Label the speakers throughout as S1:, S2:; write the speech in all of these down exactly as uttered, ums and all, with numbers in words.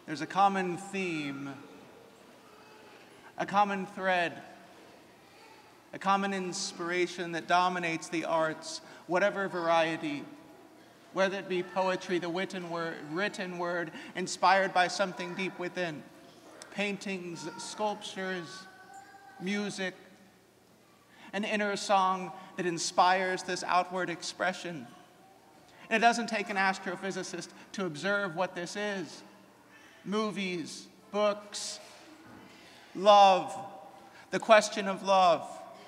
S1: there's a common theme, a common thread, a common inspiration that dominates the arts, whatever variety, whether it be poetry, the written word, written word inspired by something deep within, paintings, sculptures, music, an inner song that inspires this outward expression. And it doesn't take an astrophysicist to observe what this is. Movies, books, love, the question of love.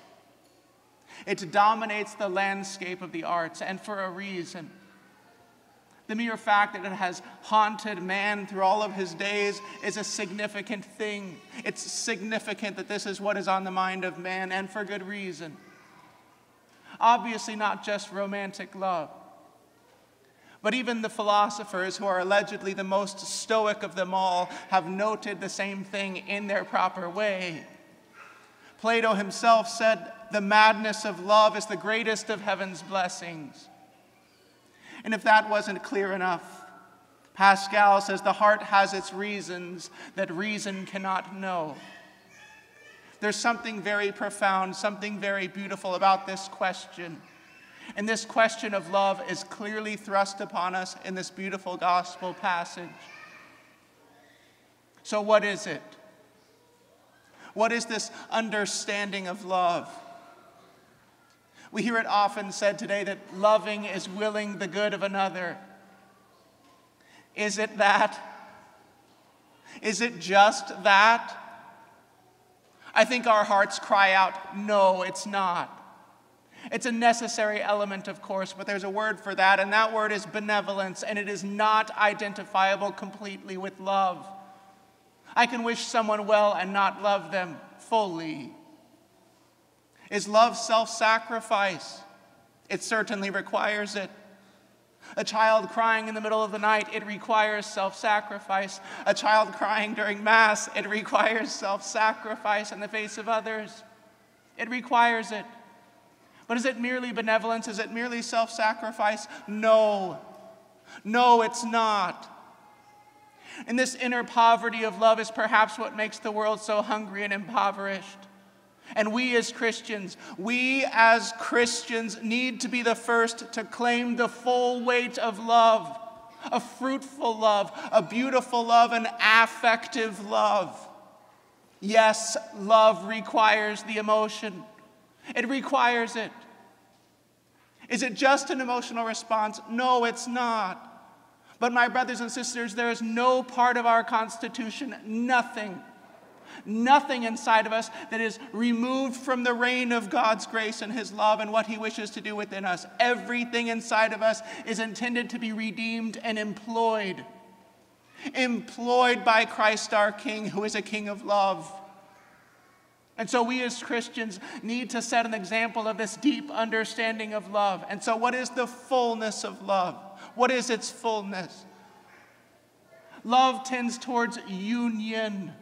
S1: It dominates the landscape of the arts, and for a reason. The mere fact that it has haunted man through all of his days is a significant thing. It's significant that this is what is on the mind of man, and for good reason. Obviously not just romantic love, but even the philosophers, who are allegedly the most stoic of them all, have noted the same thing in their proper way. Plato himself said, "The madness of love is the greatest of heaven's blessings." And if that wasn't clear enough, Pascal says the heart has its reasons that reason cannot know. There's something very profound, something very beautiful about this question. And this question of love is clearly thrust upon us in this beautiful gospel passage. So what is it? What is this understanding of love? We hear it often said today that loving is willing the good of another. Is it that? Is it just that? I think our hearts cry out, no, it's not. It's a necessary element, of course, but there's a word for that, and that word is benevolence, and it is not identifiable completely with love. I can wish someone well and not love them fully. Is love self-sacrifice? It certainly requires it. A child crying in the middle of the night, it requires self-sacrifice. A child crying during Mass, it requires self-sacrifice in the face of others. It requires it. But is it merely benevolence? Is it merely self-sacrifice? No. No, it's not. And this inner poverty of love is perhaps what makes the world so hungry and impoverished. And we as Christians, we as Christians need to be the first to claim the full weight of love, a fruitful love, a beautiful love, an affective love. Yes, love requires the emotion. It requires it. Is it just an emotional response? No, it's not. But my brothers and sisters, there is no part of our Constitution, nothing, nothing inside of us that is removed from the reign of God's grace and His love and what He wishes to do within us. Everything inside of us is intended to be redeemed and employed. Employed by Christ our King, who is a King of love. And so we as Christians need to set an example of this deep understanding of love. And so what is the fullness of love? What is its fullness? Love tends towards union.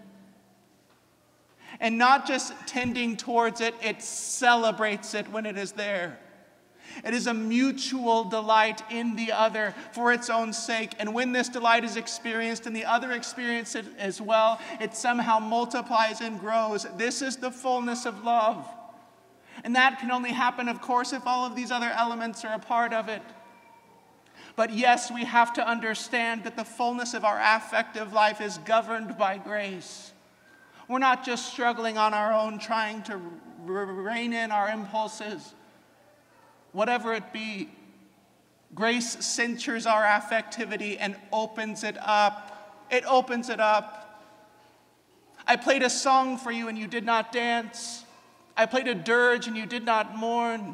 S1: And not just tending towards it, it celebrates it when it is there. It is a mutual delight in the other for its own sake. And when this delight is experienced and the other experiences it as well, it somehow multiplies and grows. This is the fullness of love. And that can only happen, of course, if all of these other elements are a part of it. But yes, we have to understand that the fullness of our affective life is governed by grace. We're not just struggling on our own, trying to rein in our impulses. Whatever it be, grace censures our affectivity and opens it up. It opens it up. I played a song for you and you did not dance. I played a dirge and you did not mourn.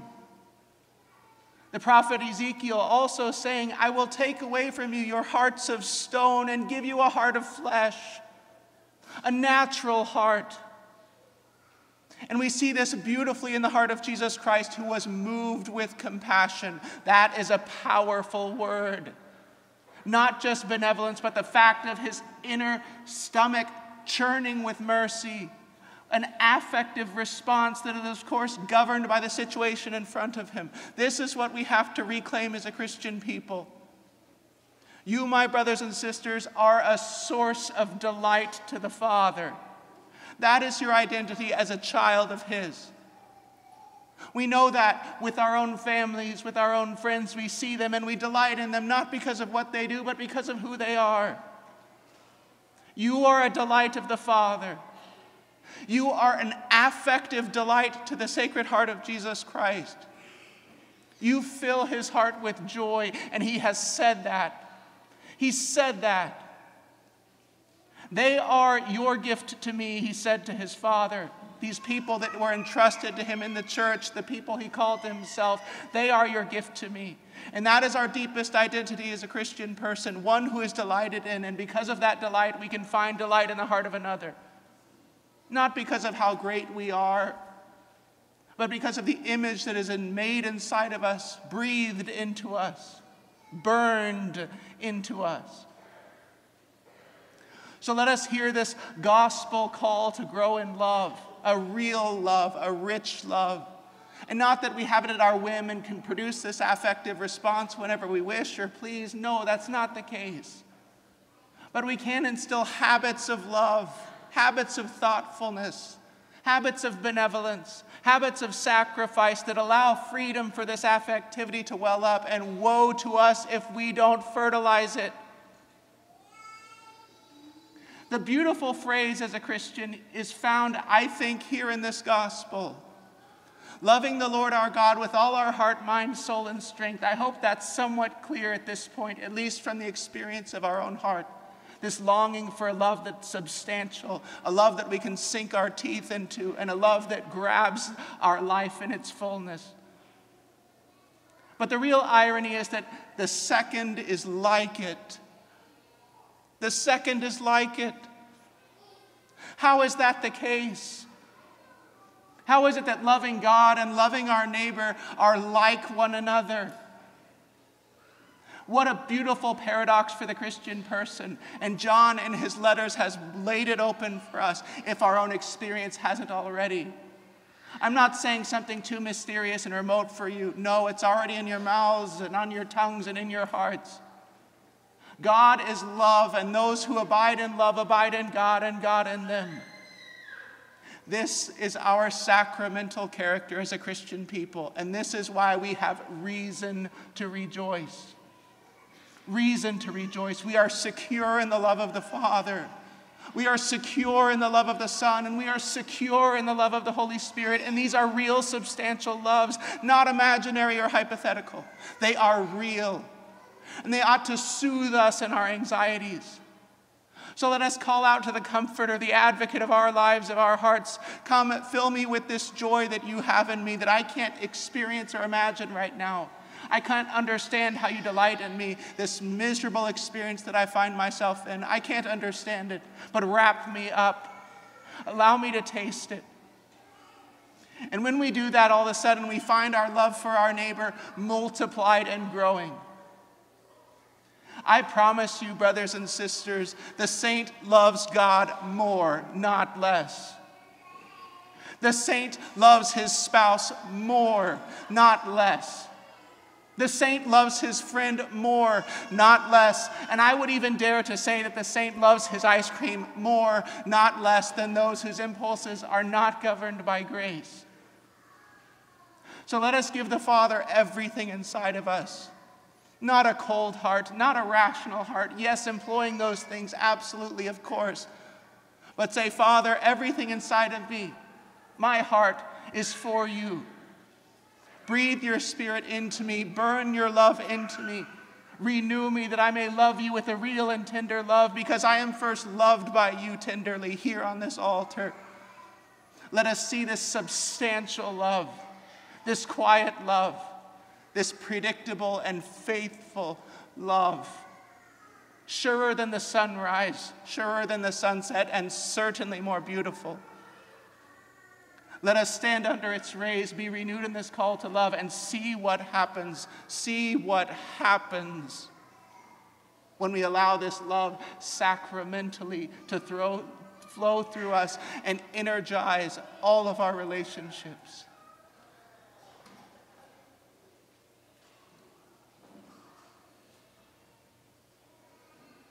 S1: The prophet Ezekiel also saying, I will take away from you your hearts of stone and give you a heart of flesh, a natural heart. And we see this beautifully in the heart of Jesus Christ, who was moved with compassion. That is a powerful word. Not just benevolence, but the fact of his inner stomach churning with mercy. An affective response that is, of course, governed by the situation in front of him. This is what we have to reclaim as a Christian people. You, my brothers and sisters, are a source of delight to the Father. That is your identity as a child of His. We know that with our own families, with our own friends, we see them and we delight in them, not because of what they do, but because of who they are. You are a delight of the Father. You are an affective delight to the Sacred Heart of Jesus Christ. You fill His heart with joy, and He has said that. He said that. They are your gift to me, He said to His Father. These people that were entrusted to Him in the church, the people He called to Himself, they are your gift to me. And that is our deepest identity as a Christian person, one who is delighted in. And because of that delight, we can find delight in the heart of another. Not because of how great we are, but because of the image that is made inside of us, breathed into us, burned into us. So let us hear this gospel call to grow in love, a real love, a rich love. And not that we have it at our whim and can produce this affective response whenever we wish or please. No, that's not the case. But we can instill habits of love, habits of thoughtfulness, habits of benevolence, habits of sacrifice that allow freedom for this affectivity to well up. And woe to us if we don't fertilize it. The beautiful phrase as a Christian is found, I think, here in this gospel. Loving the Lord our God with all our heart, mind, soul, and strength. I hope that's somewhat clear at this point, at least from the experience of our own heart. This longing for a love that's substantial, a love that we can sink our teeth into, and a love that grabs our life in its fullness. But the real irony is that the second is like it. The second is like it. How is that the case? How is it that loving God and loving our neighbor are like one another? What a beautiful paradox for the Christian person. And John in his letters has laid it open for us if our own experience hasn't already. I'm not saying something too mysterious and remote for you. No, it's already in your mouths and on your tongues and in your hearts. God is love, and those who abide in love abide in God, and God in them. This is our sacramental character as a Christian people, and this is why we have reason to rejoice. Reason to rejoice. We are secure in the love of the Father. We are secure in the love of the Son, and we are secure in the love of the Holy Spirit, and these are real, substantial loves, not imaginary or hypothetical. They are real. And they ought to soothe us in our anxieties. So let us call out to the Comforter, the advocate of our lives, of our hearts. Come, fill me with this joy that you have in me that I can't experience or imagine right now. I can't understand how you delight in me, this miserable experience that I find myself in. I can't understand it, but wrap me up. Allow me to taste it. And when we do that, all of a sudden we find our love for our neighbor multiplied and growing. I promise you, brothers and sisters, the saint loves God more, not less. The saint loves his spouse more, not less. The saint loves his friend more, not less. And I would even dare to say that the saint loves his ice cream more, not less, than those whose impulses are not governed by grace. So let us give the Father everything inside of us. Not a cold heart, not a rational heart. Yes, employing those things, absolutely, of course. But say, Father, everything inside of me, my heart is for you. Breathe your Spirit into me. Burn your love into me. Renew me that I may love you with a real and tender love, because I am first loved by you tenderly here on this altar. Let us see this substantial love, this quiet love, this predictable and faithful love, surer than the sunrise, surer than the sunset, and certainly more beautiful. Let us stand under its rays, be renewed in this call to love, and see what happens. See what happens when we allow this love sacramentally to throw, flow through us and energize all of our relationships.